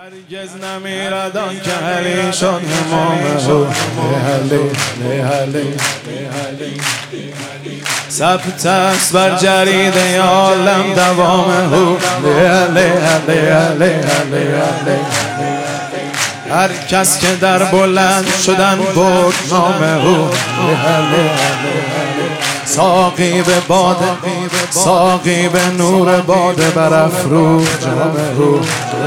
هرگز نمیرد آن که علی شد امامه ثبت است بر جریده عالم دوامه هر کس که در بلند شدن برد نامه ساقی به باده ساقی به نور باده برافروخت جامه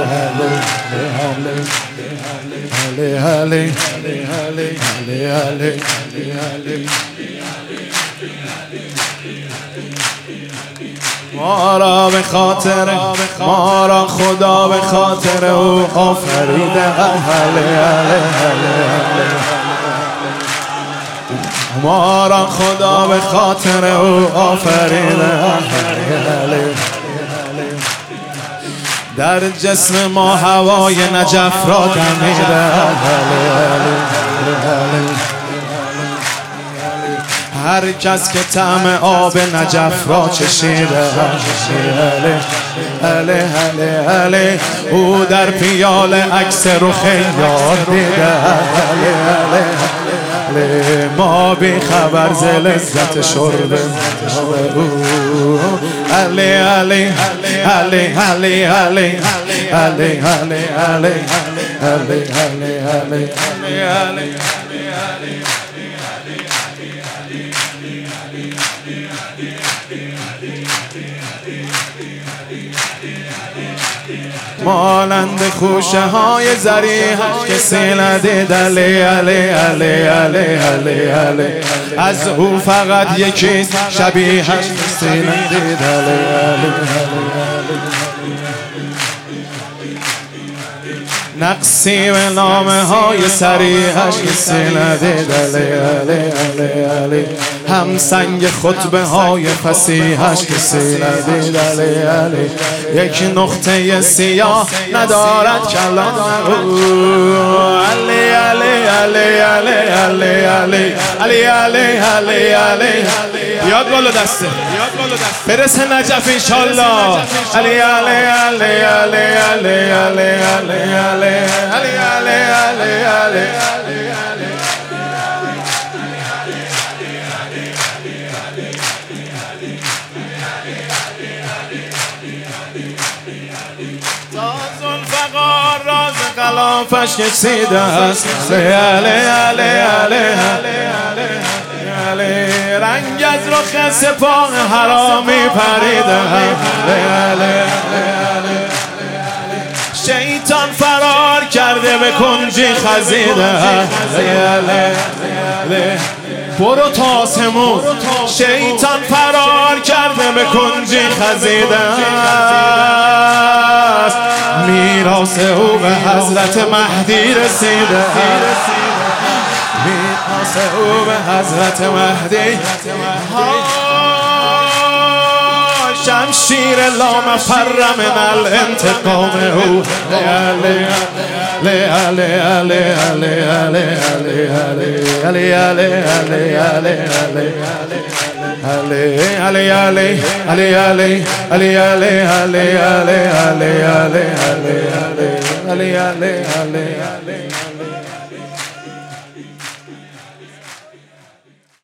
ما را به خاطر ما را خدا به خاطر او آفریده ما را خدا به خاطر او آفریده در جسم ما هوای نجف را دمیده هر کس که طعم آب نجف را چشیده او در پیاله عکس رخ یار دیده ما بی خبر ز لذت شرب علی علی علی علی علی علی علی مانند خوشه های زریحش کسی ندید علی علی علی علی علی علی از او فقط یکی شبیهش کسی ندید علی علی نقصی به نامه های سریحش کسی ندید علی علی علی علی هم سنگ خطبه های فصیحش کسی ندید علی علی یک نقطه سیاه ندارد کلام علی علی علی علی علی علی علی علی علی علی یاد بالا دسته برسه نجف انشالله علی علی علی علی علی علی علی علی علی علی علی علی زلفقار راز غلافش کشیده است رنگ از رخ سپاه حرامی پریده شیطان فرار کرده به کنجی خزیده برو تا آسمون شیطان فرار کرده به کنجی خزیده میراث او به حضرت مهدی رسیده میراث او به حضرت مهدی شمشیر لا مفر من الانتقام او علی علی علی علی علی علی علی علی علی علی علی علی